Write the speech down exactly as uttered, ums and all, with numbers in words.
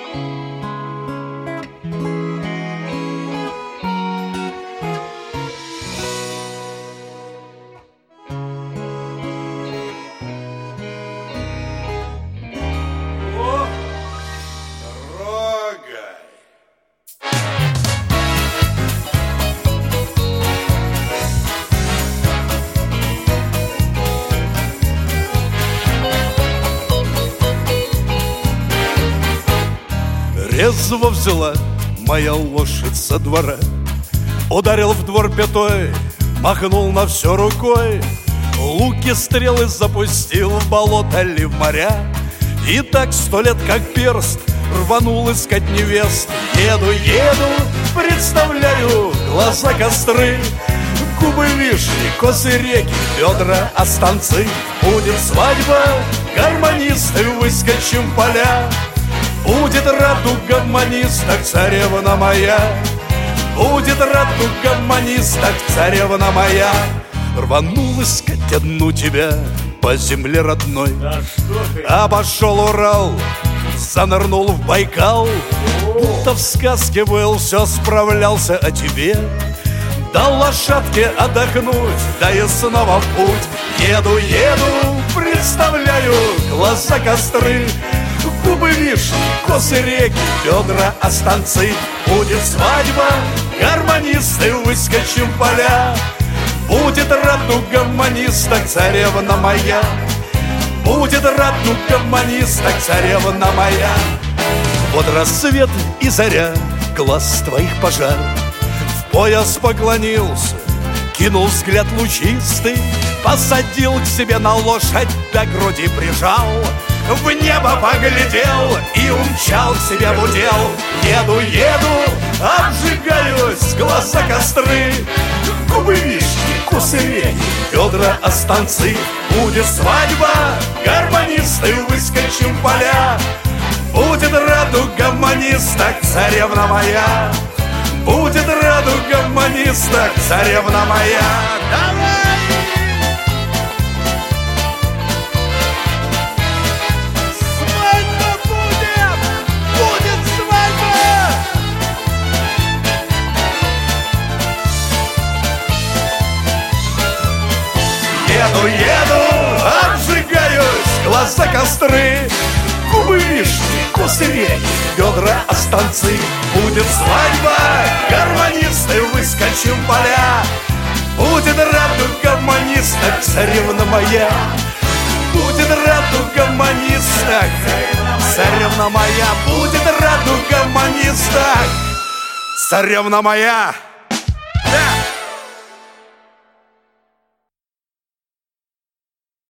Резво взяла моя лошадь со двора, ударил в двор пятой, махнул на все рукой, луки стрелы запустил в болото ли в моря. И так сто лет как перст рванул искать невест. Еду, еду, представляю глаза костры, губы вишни, косы реки, бедра останцы. Будет свадьба, гармонисты выскочим в поля. Будет радуга в манистах, царевна моя. Будет радуга в манистах, царевна моя. Рванул искать одну тебя по земле родной, да обошел Урал, занырнул в Байкал. Будто в сказке был, все справлялся о тебе. Дал лошадке отдохнуть, да и снова в путь. Еду, еду, представляю глаза костры, губы вишни, косы реки, бедра останцы. Будет свадьба, гармонисты выскочим в поля. Будет радуга в манистах, царевна моя. Будет радуга в манистах, царевна моя. Вот рассвет и заря, глаз твоих пожар. В пояс поклонился, кинул взгляд лучистый, посадил к себе на лошадь, до груди прижал, в небо поглядел и умчал к себе в удел. Еду, еду, обжигаюсь, глаза костры, губы вишни, косы реки, бедра останцы. Будет свадьба, гармонисты выскочим в поля. Будет радуга в манистах, царевна моя. Будет радуга в манистах, царевна моя. Давай! Еду, еду, обжигаюсь, глаза костры, губы вишни, косы реки, бедра останцы. Будет свадьба, гармонисты выскочим в поля. Будет радуга в манистах, царевна моя. Будет радуга в манистах, царевна моя. Будет радуга в манистах, царевна моя. Да!